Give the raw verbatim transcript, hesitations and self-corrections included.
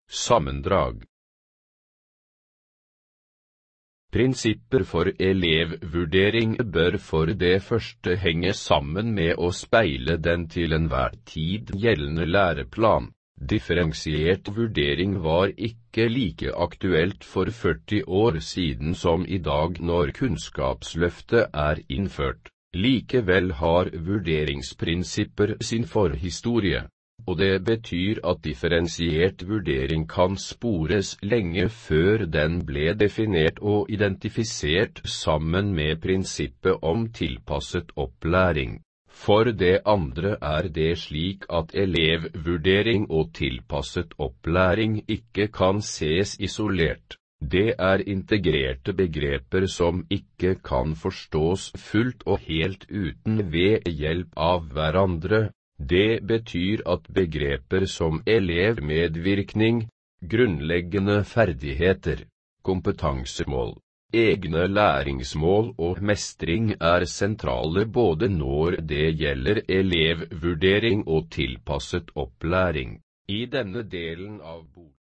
Sammendrag. Prinsipper for elevvurdering bør for det første henge sammen med å speile den til enhver tid gjeldende læreplan. Differensiert vurdering var ikke like aktuelt for førti år siden som i dag når Kunnskapsløftet er innført. Likevel har vurderingsprinsipper sin forhistorie, og det betyr at differensiert vurdering kan spores lenge før den ble definert og identifisert sammen med prinsippet om tilpasset opplæring. For det andre er det slik at elevvurdering og tilpasset opplæring ikke kan ses isolert. Det er integrerte begreper som ikke kan forstås fullt og helt uten ved hjelp av hverandre. Det betyr at begreper som elevmedvirkning, grunnleggende ferdigheter, kompetansemål, egne læringsmål og mestring er sentrale både når det gjelder elevvurdering og tilpasset opplæring. I denne delen av boken